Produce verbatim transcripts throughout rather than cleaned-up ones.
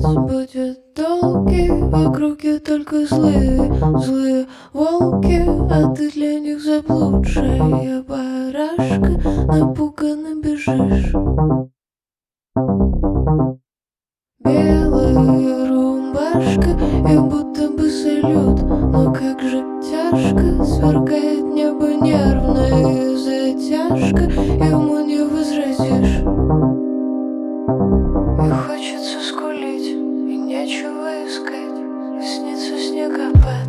будет долгий, в округе только злые, злые волки, а ты для них заблудшая барашка, напуганно бежишь. Белая рубашка, и будто бы салют, но как же тяжко, сверкает небо нервная затяжка, ему не возразишь. И хочется скулить, и нечего искать, и снится снегопад.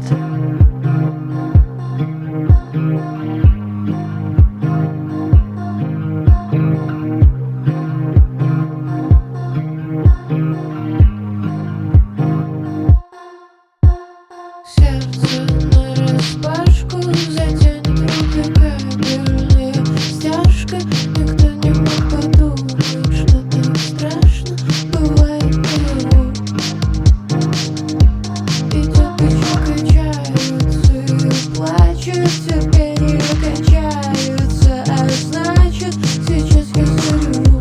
Сердце нараспашку затянет руки кабельная стяжка. Никто не мог подумать, что так страшно бывает наяву. Идет печаль, качаются и плачут, терпение качается, а значит, сейчас я зареву.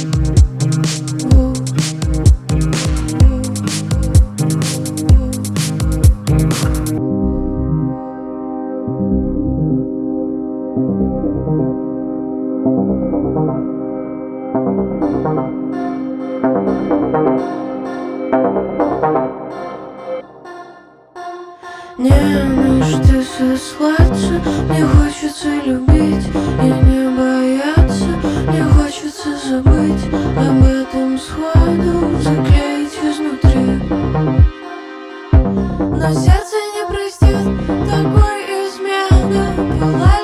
Не на что сослаться, мне хочется любить и не бояться, мне хочется забыть об этом сходу, заклеить изнутри. Но сердце не простит такой измены.